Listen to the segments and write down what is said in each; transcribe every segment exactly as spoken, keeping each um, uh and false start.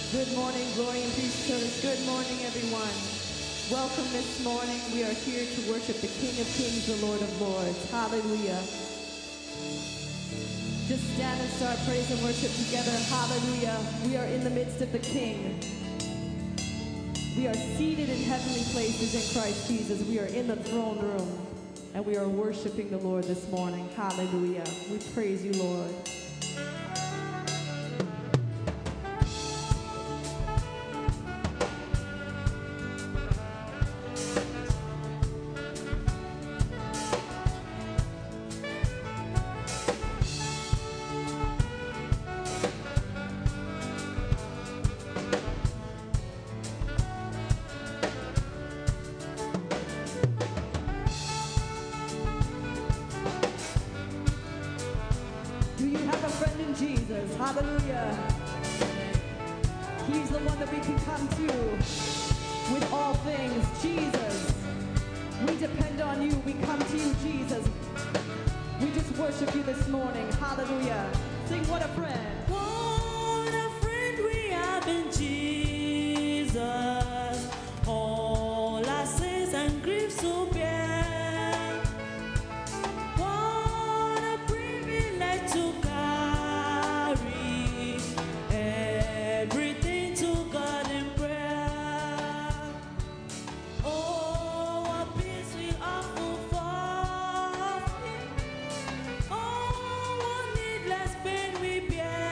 Good morning, Glory and Peace Church. Good morning, everyone. Welcome this morning. We are here to worship the King of Kings, the Lord of Lords. Hallelujah. Just stand and start praise and worship together. Hallelujah. We are in the midst of the King. We are seated in heavenly places in Christ Jesus. We are in the throne room, and we are worshiping the Lord this morning. Hallelujah. We praise you, Lord. Jesus, hallelujah. He's the one that we can come to with all things. Jesus, we depend on you. We come to you, Jesus. We just worship you this morning. Hallelujah. Sing What a Friend. What a friend we have in Jesus. All our sins and griefs to bear. What a privilege to everything to God in prayer. Oh, what peace we offer for Him. Oh, what needless pain we bear.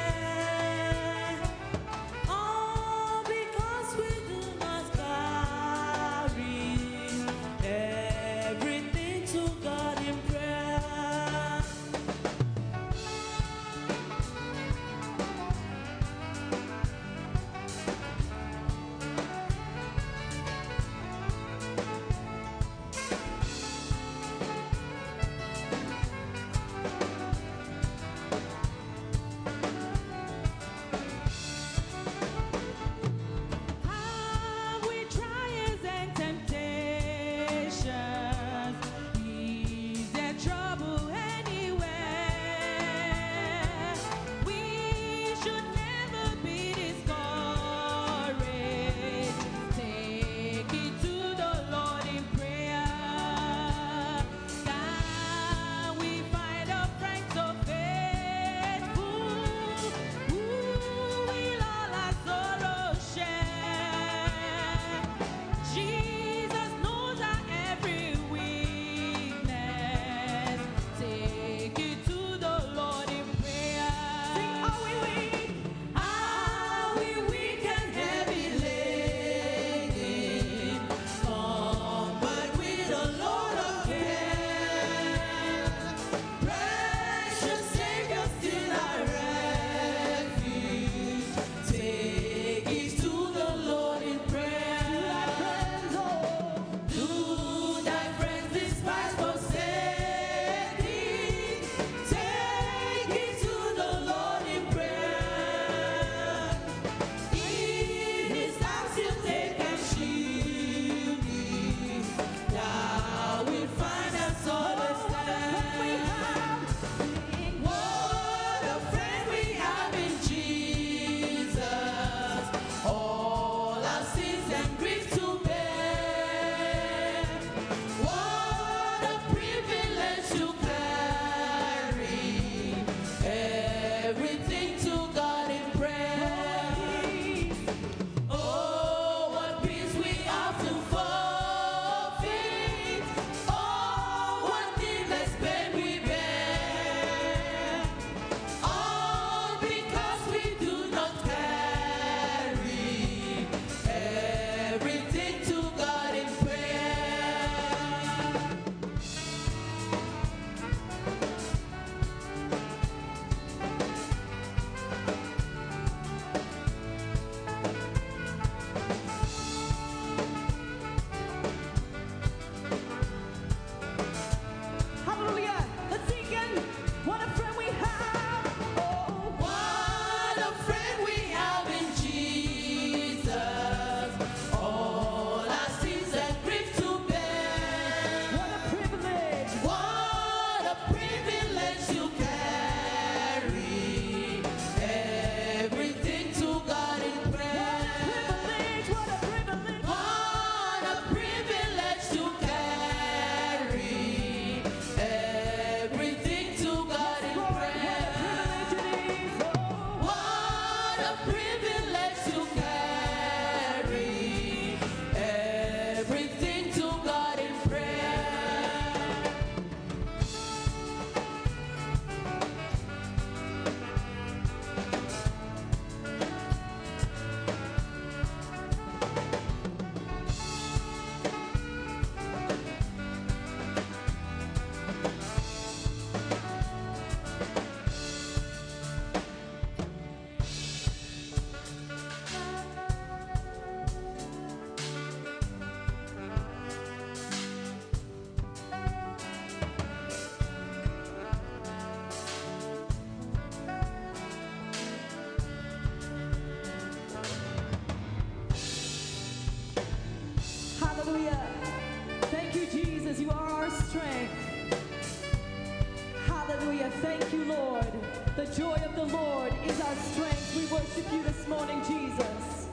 Jesus. You are our strength. Hallelujah. Thank you, Lord. The joy of the Lord is our strength. We worship you this morning, Jesus.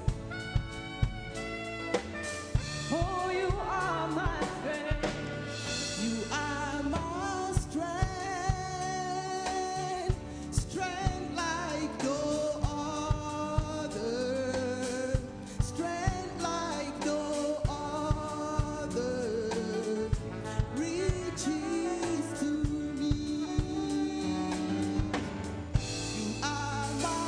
Oh, you are my strength. You are my strength, strength like no other, strength like no other, reaches to me. You are my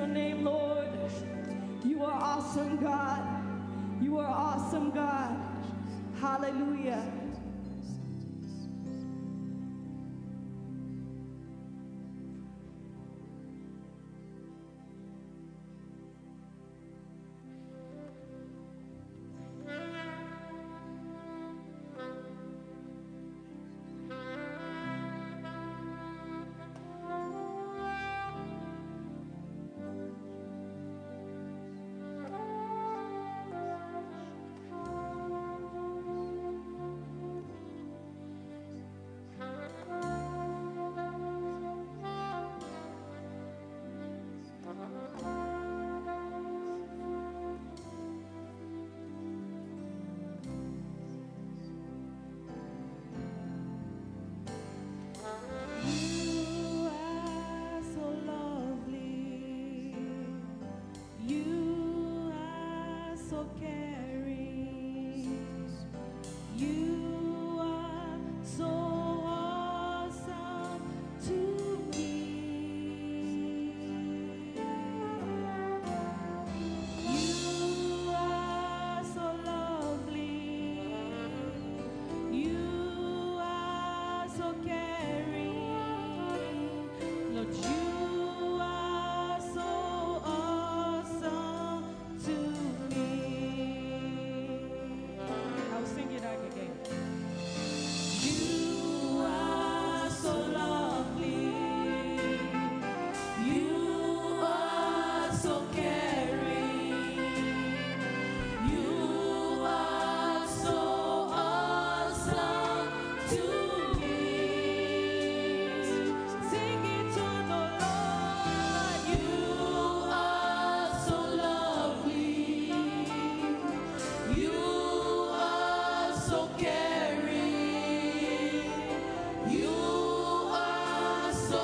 your name, Lord. You are awesome, God. You are awesome, God. Hallelujah. You are so lovely. You are so caring. You are so awesome to me. You are so lovely. You are so caring. Lord, you are so awesome to me. I'll sing it out again. You are so lovely. You are so caring. You are so awesome to me. Sing it to the Lord. You are so lovely. You are so caring. You are so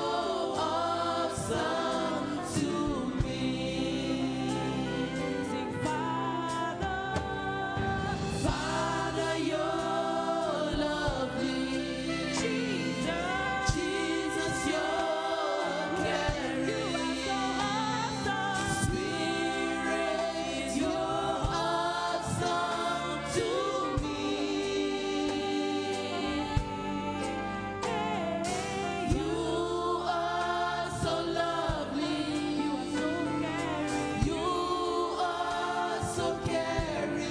awesome to me. Sing, Father, Father, you're lovely. Jesus, Jesus, you're caring. You are so awesome. Spirit, you're awesome to me. You are so lovely. You are so caring.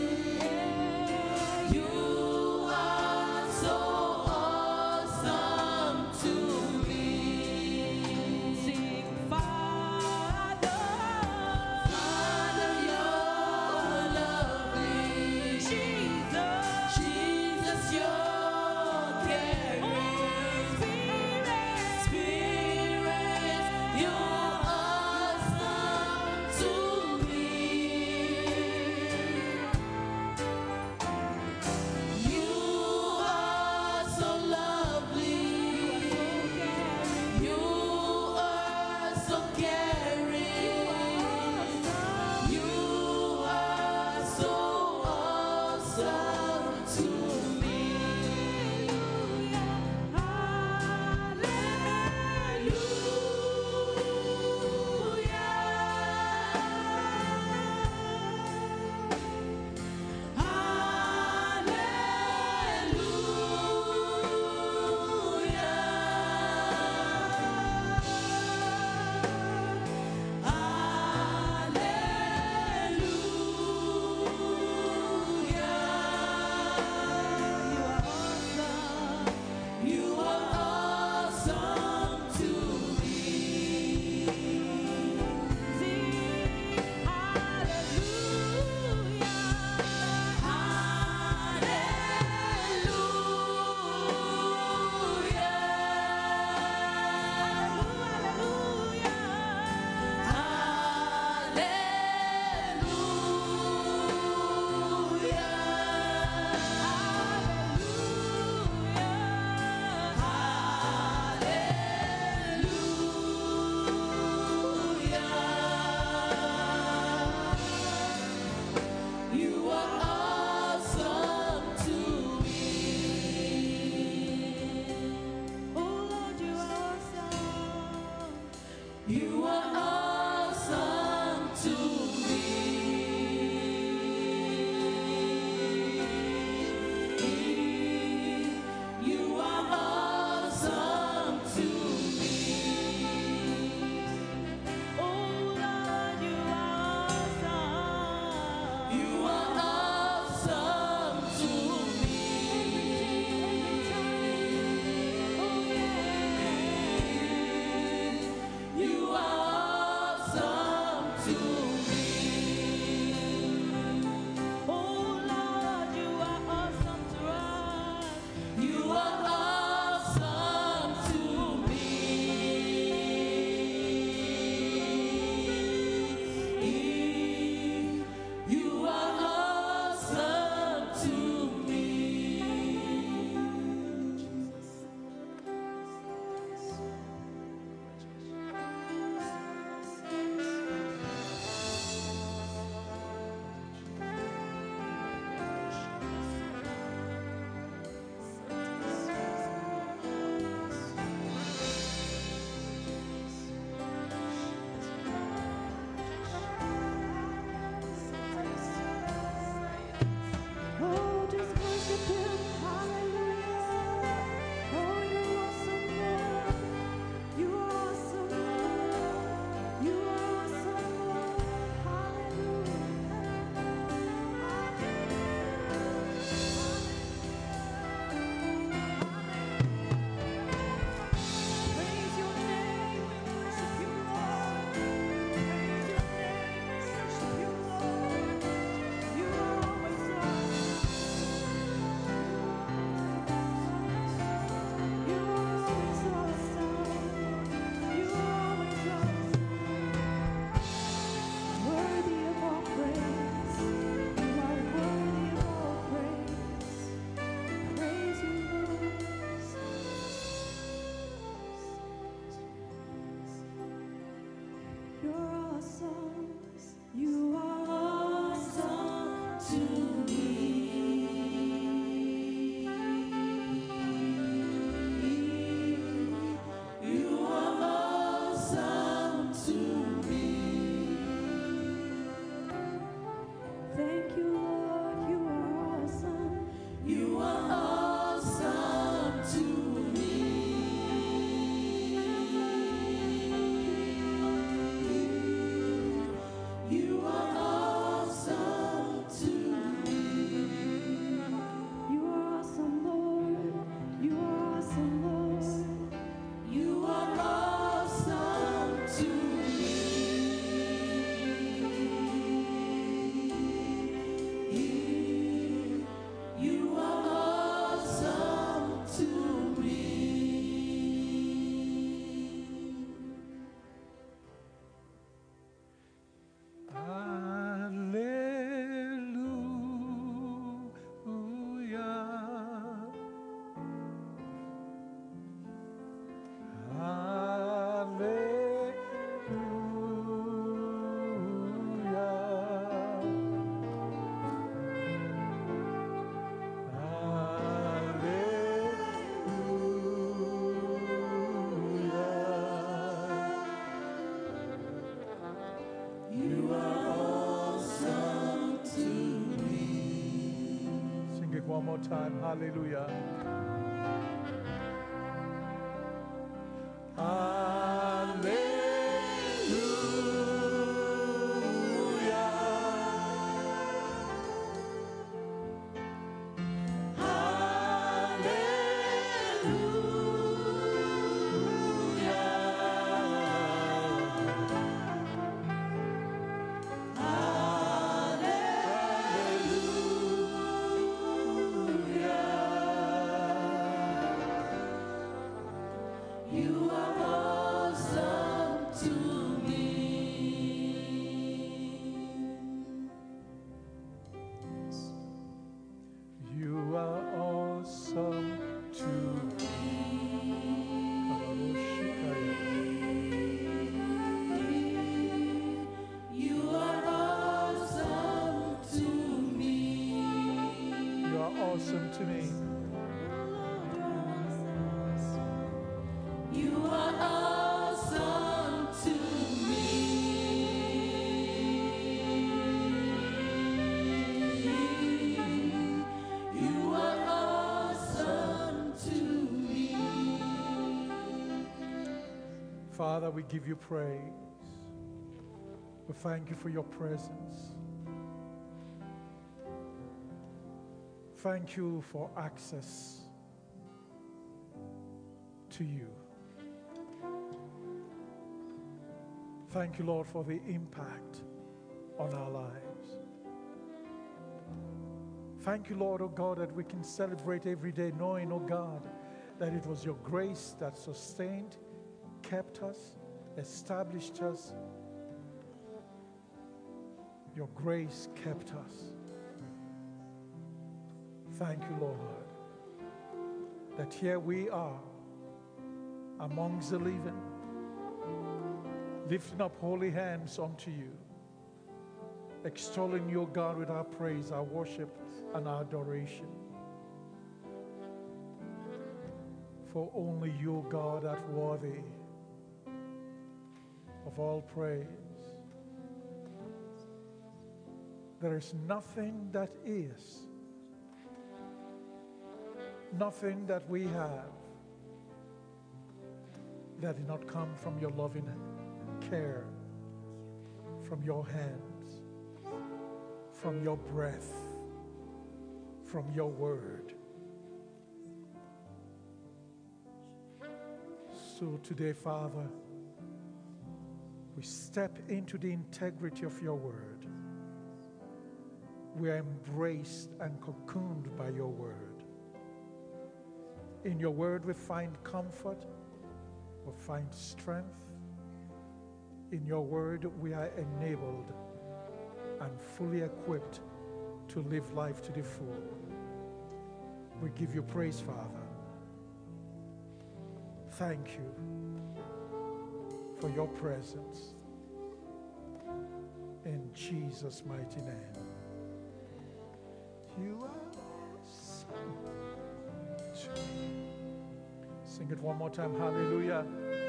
You are so caring. You are so awesome to me. Sing, Father, Father, you're lovely. Jesus, Jesus, you're caring. Spirit, Spirit, you're awesome to me. You are so lovely. You are so caring. You are so awesome to me. You are awesome to me. Sing hallelujah, You are awesome to me. Oh Lord, you are awesome. You are awesome. more time. Hallelujah. Father, we give you praise. We thank you for your presence. Thank you for access to you. Thank you, Lord, for the impact on our lives. Thank you, Lord, oh God, that we can celebrate every day knowing, oh God, that it was your grace that sustained, kept us, established us. Your grace kept us. Thank you, Lord, that here we are amongst the living, lifting up holy hands unto you, extolling you, God, with our praise, our worship, and our adoration. For only you, God, are worthy of all praise. There is nothing that is, nothing that we have that did not come from your loving care, from your hands, from your breath, from your word. So today, Father, we step into the integrity of your word. We are embraced and cocooned by your word. In your word we find comfort, we find strength. In your word we are enabled and fully equipped to live life to the full. We give you praise, Father. Thank you for your presence. In Jesus' mighty name. You are awesome. Sing it one more time. Hallelujah.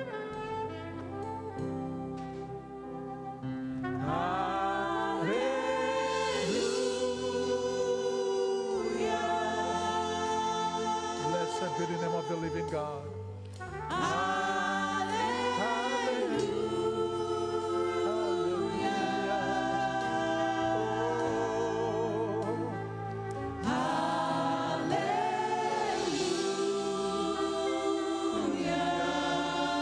Hallelujah. Blessed be the name of the living God. Hallelujah.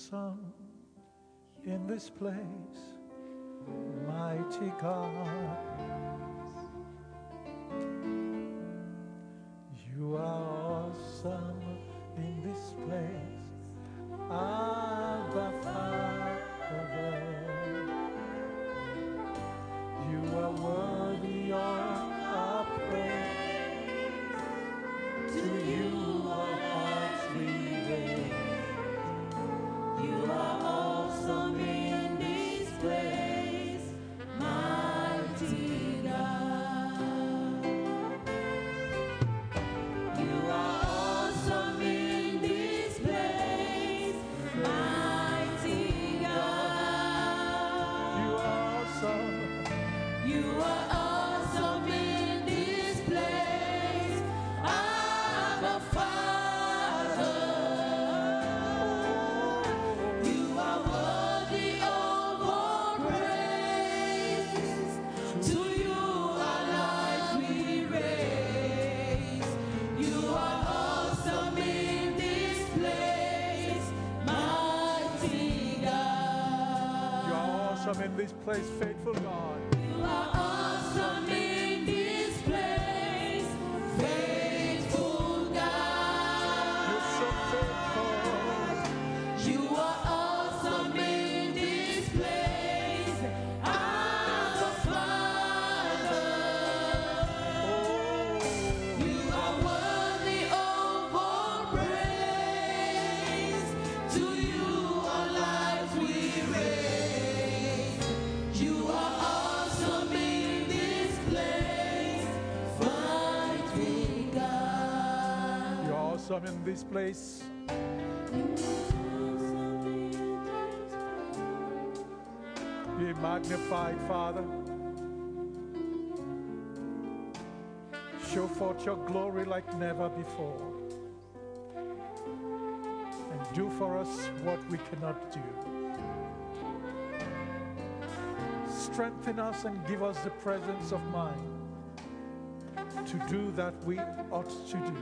awesome in this place, mighty God. You are awesome in this place, Abba Father. You are worthy of our praise. To you our hearts we raise. You are awesome in this place, mighty God. You are awesome in this place, mighty God. You are awesome. You are awesome in this place, Abba Father. You are worthy of all praise. To you our lives we raise. You are awesome in this place, mighty God. You are awesome in this place, faithful God. You are awesome in this place, faithful God. You're so faithful. You are awesome in this place, Abba Father. You are worthy of all praise. To you our lives we raise. You are awesome in this place, mighty God. You're awesome in this place. Be magnified, Father. Show forth your glory like never before. And do for us what we cannot do. Strengthen us and give us the presence of mind to do that we ought to do.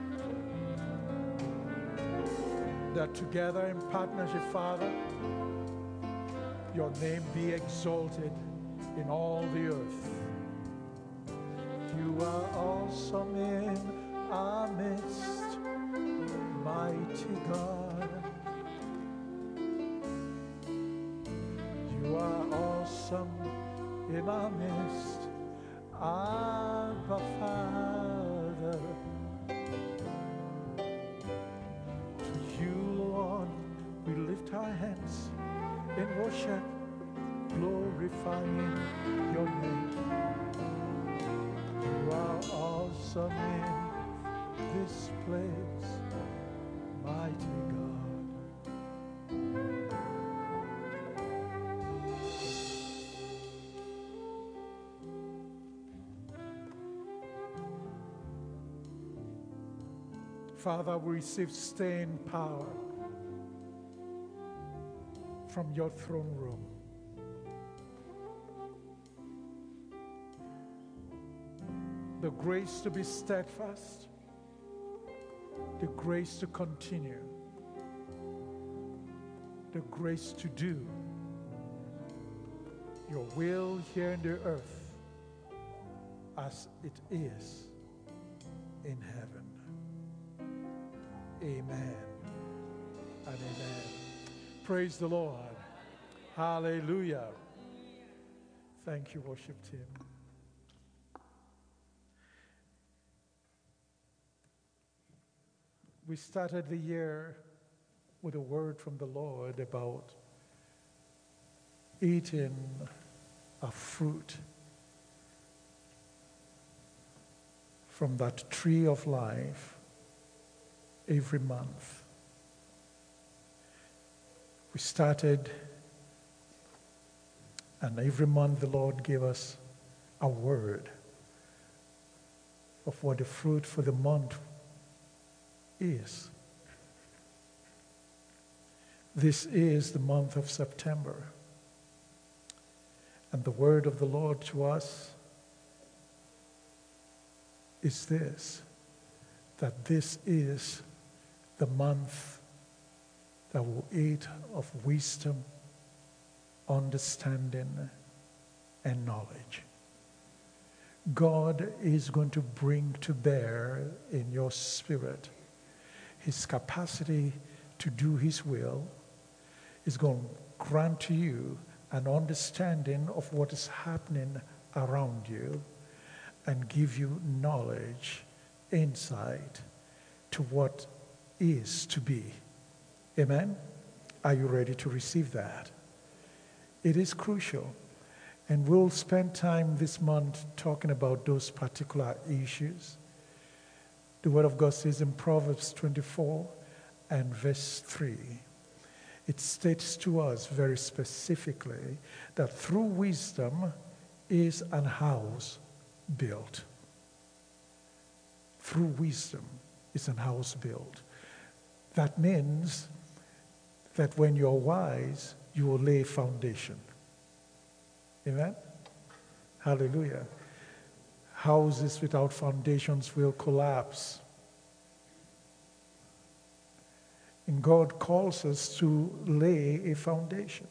That together in partnership, Father, your name be exalted in all the earth. You are awesome in our midst, mighty God. You are awesome in our midst, Abba Father. To you, Lord, we lift our hands in worship, glorifying your name. You are awesome in this place, mighty God. Father, we receive staying power from your throne room. The grace to be steadfast, the grace to continue, the grace to do your will here in the earth as it is in heaven. Amen and amen. Praise the Lord. Hallelujah. Thank you, worship team. We started the year with a word from the Lord about eating a fruit from that tree of life every month. We started, and every month the Lord gave us a word of what the fruit for the month is. This is the month of September. And the word of the Lord to us is this, that this is the month that will eat of wisdom, understanding, and knowledge. God is going to bring to bear in your spirit his capacity to do his will. Is going to grant to you an understanding of what is happening around you and give you knowledge, insight to what is to be. Amen? Are you ready to receive that? It is crucial. And we'll spend time this month talking about those particular issues. The Word of God says in Proverbs twenty-four and verse three, it states to us very specifically that through wisdom is an house built. Through wisdom is an house built. That means that when you're wise, you will lay foundation. Amen? Hallelujah. Houses without foundations will collapse. And God calls us to lay a foundation.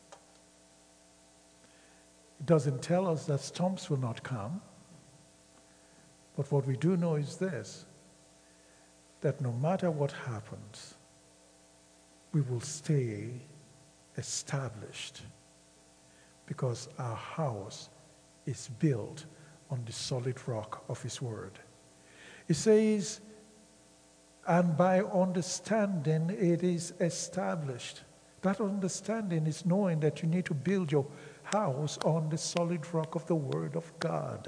It doesn't tell us that storms will not come. But what we do know is this, that no matter what happens, we will stay established because our house is built on the solid rock of his word. It says, and by understanding it is established. That understanding is knowing that you need to build your house on the solid rock of the word of God.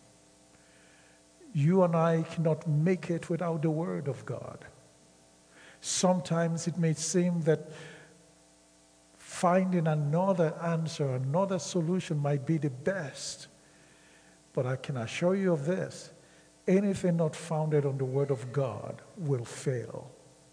You and I cannot make it without the word of God. Sometimes it may seem that finding another answer, another solution might be the best. But I can assure you of this. Anything not founded on the word of God will fail.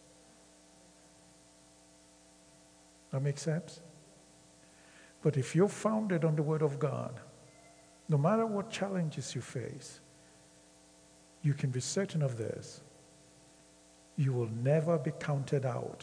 That makes sense? But if you're founded on the word of God, no matter what challenges you face, you can be certain of this. You will never be counted out.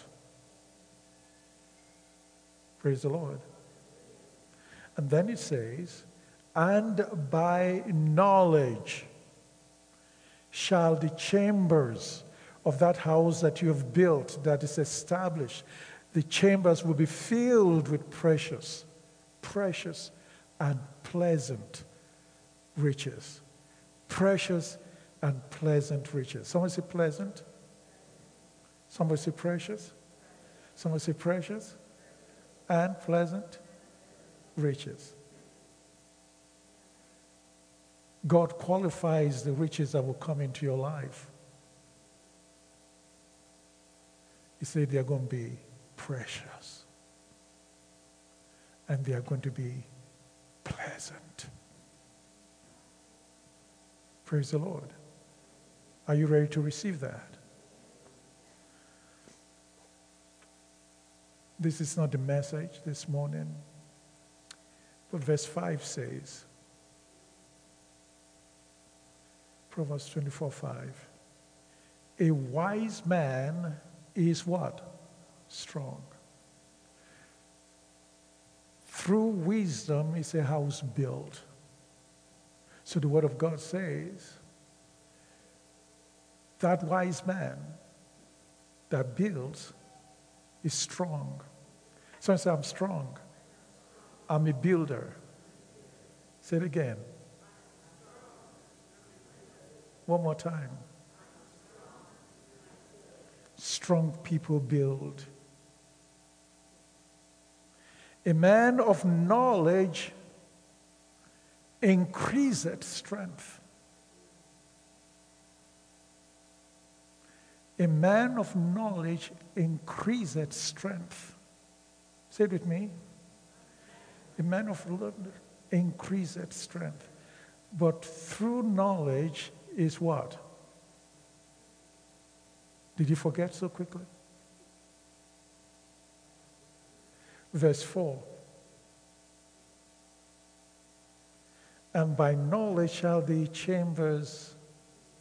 Praise the Lord. And then it says, and by knowledge shall the chambers of that house that you have built, that is established, the chambers will be filled with precious, precious and pleasant riches. Precious and pleasant riches. Someone say pleasant. Somebody say precious. Someone say precious and pleasant riches. God qualifies the riches that will come into your life. He said they are going to be precious. And they are going to be pleasant. Praise the Lord. Are you ready to receive that? This is not the message this morning. But verse five says, Proverbs twenty-four five, a wise man is what? Strong. Through wisdom is a house built. So the word of God says, that wise man that builds is strong. Someone say, I'm strong. I'm a builder. Say it again. One more time. Strong people build. A man of knowledge increaseth strength. A man of knowledge increaseth strength. Say it with me. A man of knowledge increaseth strength. But through knowledge is what? Did you forget so quickly? Verse four. And by knowledge shall the chambers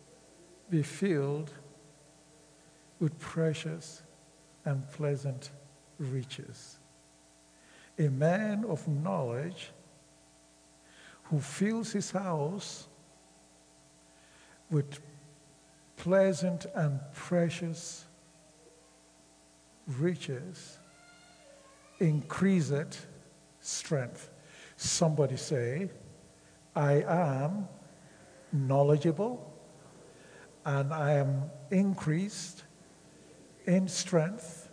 be filled with precious and pleasant riches. A man of knowledge who fills his house with pleasant and precious riches increaseth strength. Somebody say, I am knowledgeable and I am increased in strength.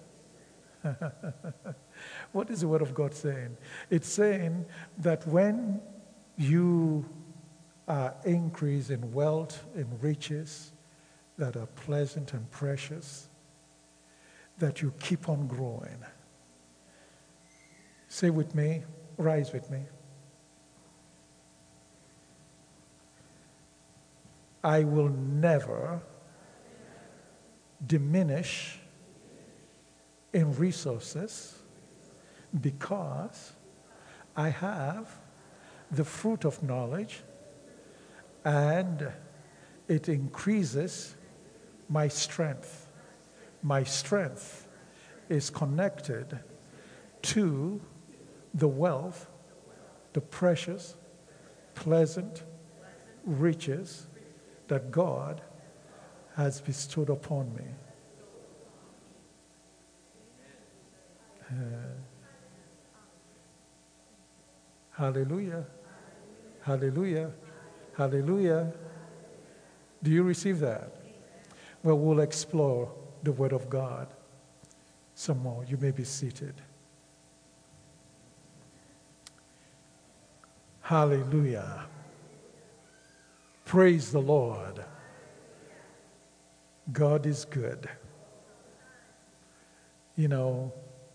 What is the Word of God saying? It's saying that when you are increased in wealth, in riches that are pleasant and precious, that you keep on growing. Say with me, rise with me. I will never diminish in resources because I have the fruit of knowledge and it increases my strength. My strength is connected to the wealth, the precious, pleasant riches that God has bestowed upon me. Uh, hallelujah. Hallelujah. Hallelujah. Do you receive that? Well, we'll explore the Word of God some more. You may be seated. Hallelujah. Praise the Lord. God is good. You know,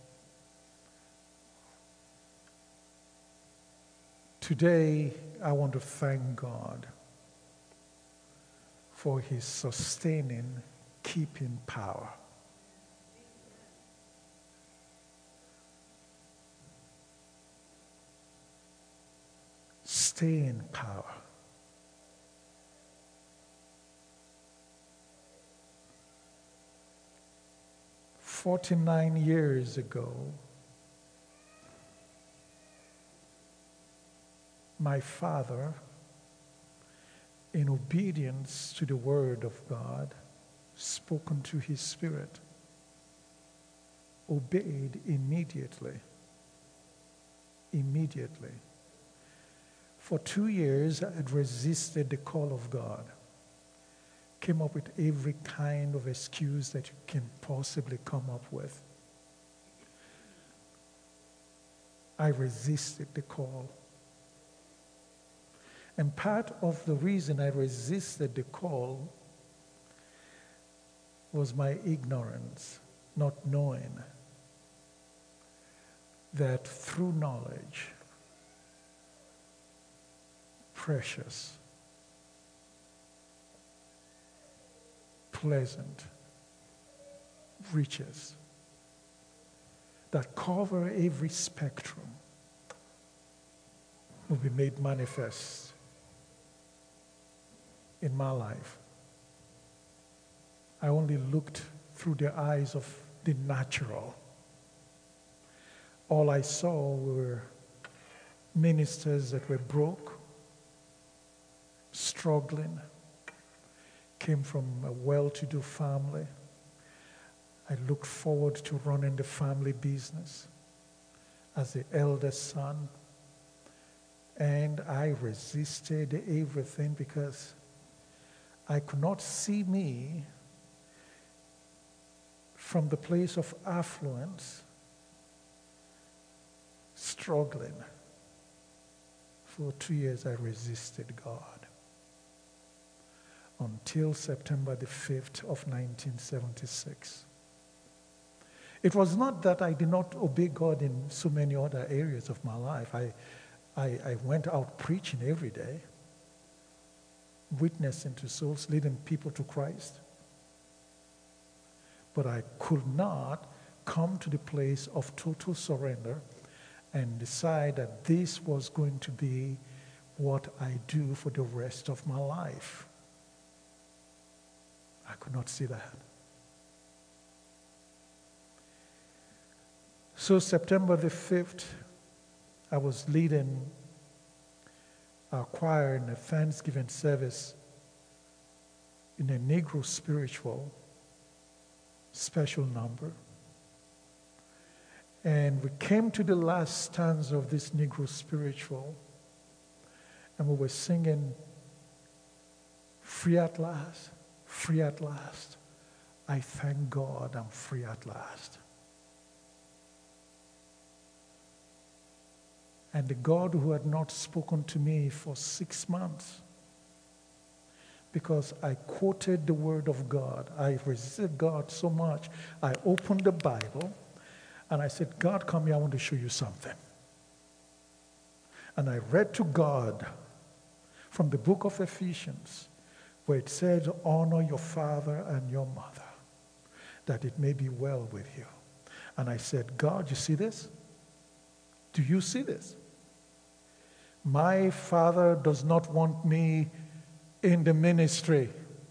today I want to thank God for his sustaining, keeping power. Staying power. Forty-nine years ago, my father, in obedience to the word of God, spoken to his spirit, obeyed immediately. Immediately. For two years, I had resisted the call of God. Came up with every kind of excuse that you can possibly come up with. I resisted the call. And part of the reason I resisted the call was my ignorance, not knowing that through knowledge, precious, pleasant riches that cover every spectrum will be made manifest in my life. I only looked through the eyes of the natural. All I saw were ministers that were broke, struggling, came from a well-to-do family. I looked forward to running the family business as the eldest son. And I resisted everything because I could not see me from the place of affluence struggling. For two years I resisted God. Until September the fifth of nineteen seventy-six. It was not that I did not obey God in so many other areas of my life. I, I, I went out preaching every day, witnessing to souls, leading people to Christ. But I could not come to the place of total surrender and decide that this was going to be what I do for the rest of my life. I could not see that. So September the fifth, I was leading our choir in a Thanksgiving service in a Negro spiritual special number. And we came to the last stanza of this Negro spiritual, and we were singing, "Free at last, free at last. I thank God I'm free at last." And the God who had not spoken to me for six months, because I quoted the word of God, I resisted God so much, I opened the Bible, and I said, "God, come here, I want to show you something." And I read to God from the book of Ephesians, where it said, "Honor your father and your mother, that it may be well with you." And I said, "God, you see this? Do you see this? My father does not want me in the ministry.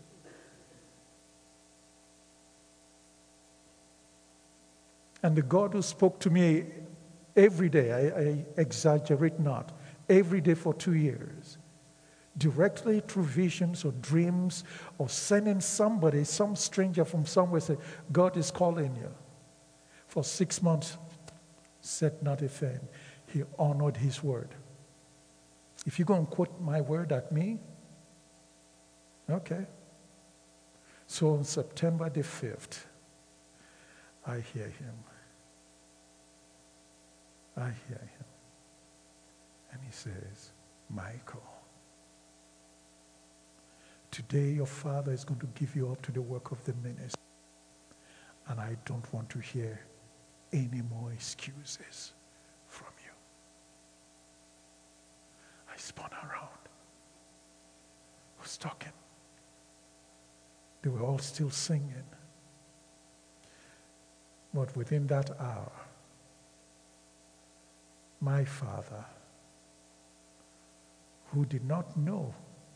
And the God who spoke to me every day, I, I exaggerate not, every day for two years, directly through visions or dreams or sending somebody, some stranger from somewhere, say, "God is calling you." For six months, said not a thing. He honored his word. If you go and quote my word at me, okay. So on September the fifth, I hear him. I hear him. And he says, "Michael, today your father is going to give you up to the work of the ministry. And I don't want to hear any more excuses from you." I spun around. Who's talking? They were all still singing. But within that hour, my father, who did not know,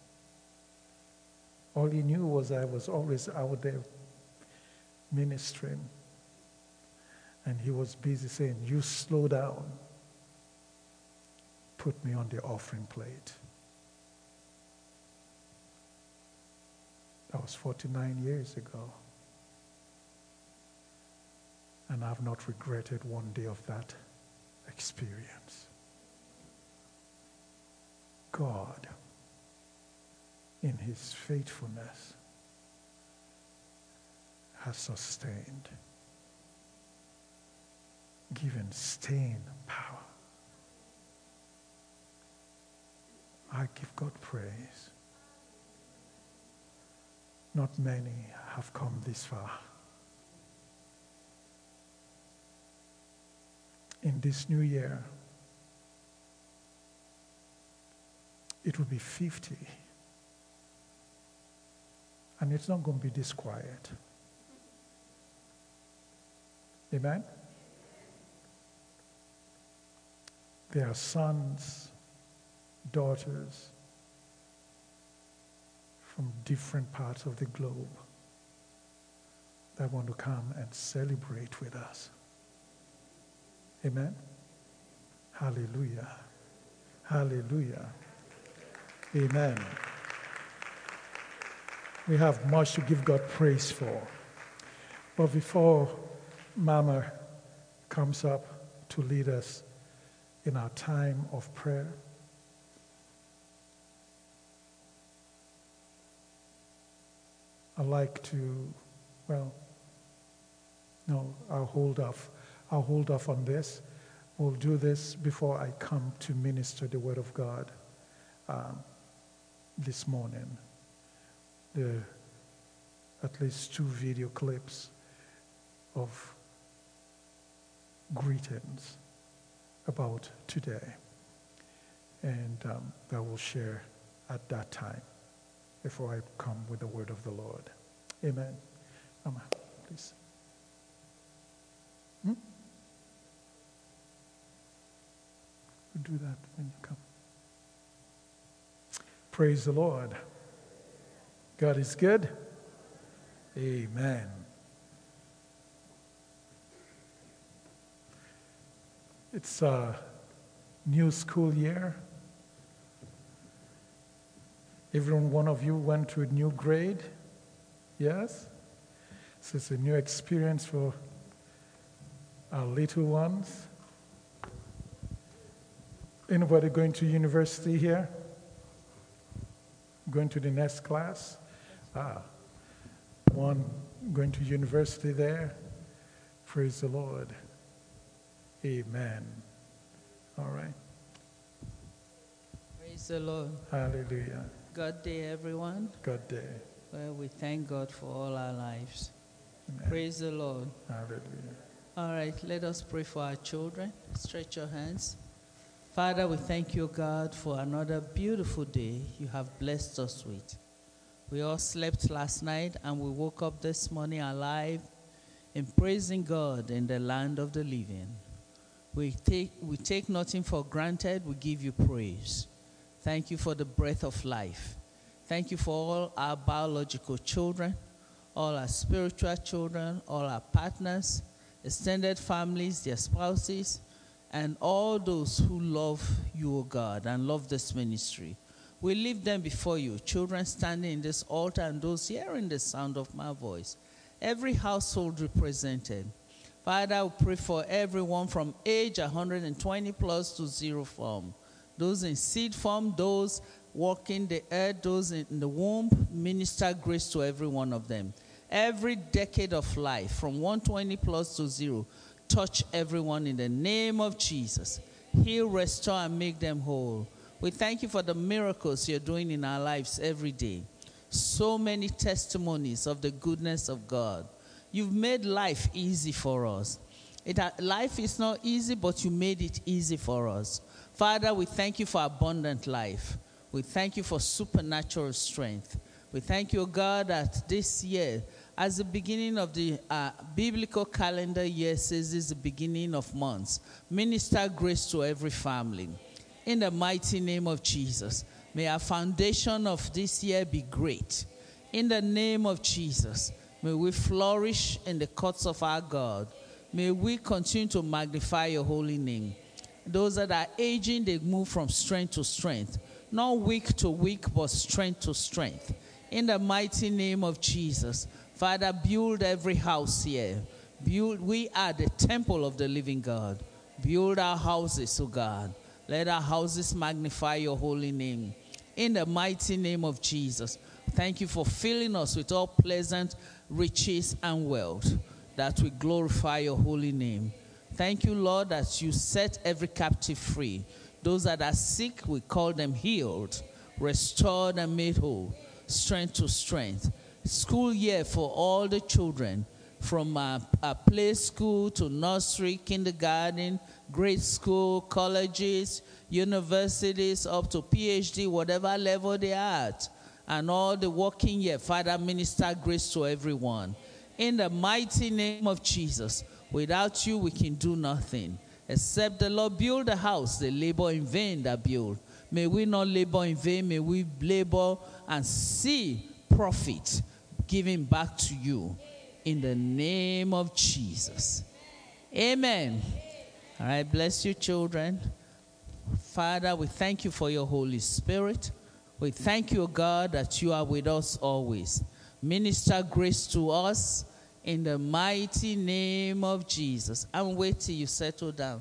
all he knew was I was always out there ministering. And he was busy saying, "You slow down." Put me on the offering plate. That was forty-nine years ago. And I've not regretted one day of that experience. God, in his faithfulness, has sustained, given staying power. I give God praise. Not many have come this far. In this new year, it will be fifty. And it's not going to be this quiet. Amen? There are sons, daughters from different parts of the globe that want to come and celebrate with us. Amen? Hallelujah. Hallelujah. Amen. We have much to give God praise for. But before Mama comes up to lead us in our time of prayer, I'd like to, well, no, I'll hold off. I'll hold off on this. We'll do this before I come to minister the Word of God um, this morning. The at least two video clips of greetings about today, and um, that we'll share at that time before I come with the word of the Lord. Amen. Mama, please. Hmm? We'll do that when you come. Praise the Lord. God is good. Amen. It's a new school year. Every one of you went to a new grade. Yes? So it's a new experience for our little ones. Anybody going to university here? Going to the next class? Ah, one going to university there. Praise the Lord. Amen. All right. Praise the Lord. Hallelujah. God day, everyone. God day. Well, we thank God for all our lives. Amen. Praise the Lord. Hallelujah. All right, let us pray for our children. Stretch your hands. Father, we thank you, God, for another beautiful day you have blessed us with. We all slept last night and we woke up this morning alive in praising God in the land of the living. We take, we take nothing for granted. We give you praise. Thank you for the breath of life. Thank you for all our biological children, all our spiritual children, all our partners, extended families, their spouses, and all those who love you, O God, and love this ministry. We leave them before you, children standing in this altar and those hearing the sound of my voice. Every household represented. Father, I pray for everyone from age one hundred twenty plus to zero form. Those in seed form, those walking the earth, those in the womb, minister grace to every one of them. Every decade of life, from one hundred twenty plus to zero, touch everyone in the name of Jesus. Heal, restore, and make them whole. We thank you for the miracles you're doing in our lives every day. So many testimonies of the goodness of God. You've made life easy for us. It, life is not easy, but you made it easy for us. Father, we thank you for abundant life. We thank you for supernatural strength. We thank you, God, that this year, as the beginning of the uh, biblical calendar year says, this is the beginning of months. Minister grace to every family. In the mighty name of Jesus, may our foundation of this year be great. In the name of Jesus, may we flourish in the courts of our God. May we continue to magnify your holy name. Those that are aging, they move from strength to strength. Not weak to weak, but strength to strength. In the mighty name of Jesus, Father, build every house here. Build, we are the temple of the living God. Build our houses, O God. Let our houses magnify your holy name. In the mighty name of Jesus, thank you for filling us with all pleasant riches and wealth, that we glorify your holy name. Thank you, Lord, that you set every captive free. Those that are sick, we call them healed, restored, and made whole. Strength to strength. School year for all the children, from a, a play school to nursery, kindergarten, grade school, colleges, universities, up to P H D, whatever level they are at. And all the working year, Father, minister grace to everyone. In the mighty name of Jesus, without you, we can do nothing. Except the Lord build a house, they labor in vain that build. May we not labor in vain, may we labor and see profit giving back to you. In the name of Jesus. Amen. All right, bless you, children. Father, we thank you for your Holy Spirit. We thank you, God, that you are with us always. Minister grace to us in the mighty name of Jesus. And wait till you settle down.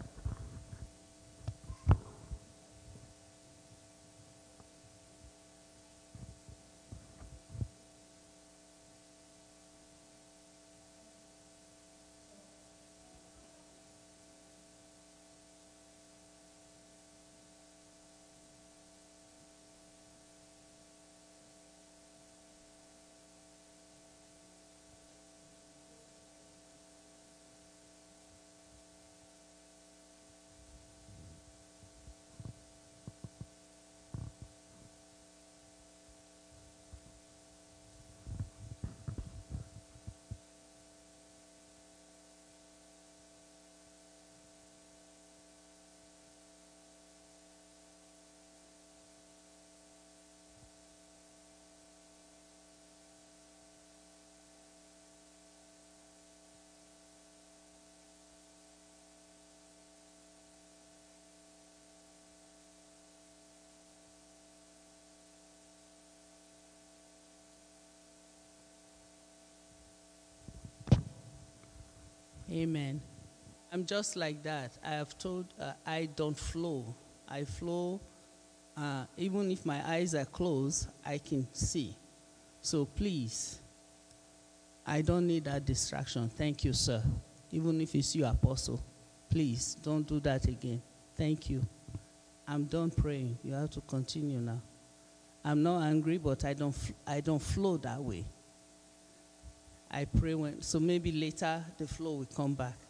Amen. I'm just like that. I have told uh, I don't flow. I flow, uh, even if my eyes are closed, I can see. So please, I don't need that distraction. Thank you, sir. Even if it's you, Apostle, please don't do that again. Thank you. I'm done praying. You have to continue now. I'm not angry, but I don't, I don't flow that way. I pray when, so maybe later the flow will come back.